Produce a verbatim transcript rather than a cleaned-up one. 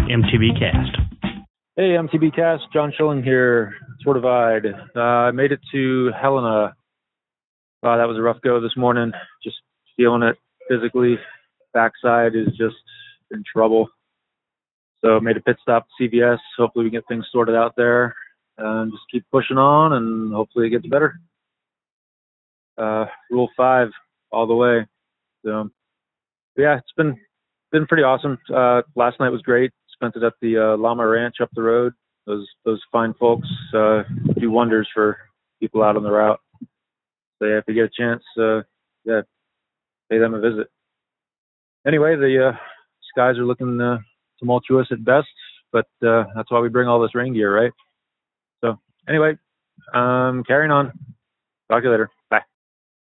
M T B Cast. Hey, M T B Cast, John Schilling here, Fortified. Uh, I made it to Helena. Wow, that was a rough go this morning. Just feeling it physically. Backside is just in trouble. So made a pit stop at C V S. Hopefully we can get things sorted out there. And just keep pushing on, and hopefully it gets better. Uh, rule five all the way. So, yeah, it's been been pretty awesome. Uh, last night was great. Spent it at the uh, Llama Ranch up the road. Those those fine folks uh, do wonders for people out on the route. So yeah, if you get a chance, uh, yeah, pay them a visit. Anyway, the uh, skies are looking uh, tumultuous at best, but uh, that's why we bring all this rain gear, right? So anyway, um, carrying on. Talk to you later.